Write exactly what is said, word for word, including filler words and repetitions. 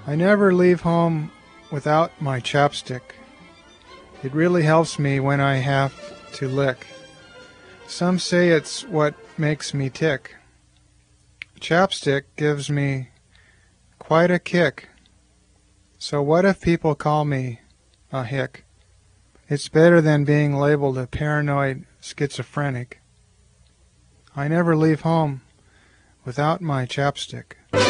I never leave home without my chapstick. It really helps me when I have to lick. Some say it's what makes me tick. Chapstick gives me quite a kick. So what if people call me a hick? It's better than being labeled a paranoid schizophrenic. I never leave home without my chapstick.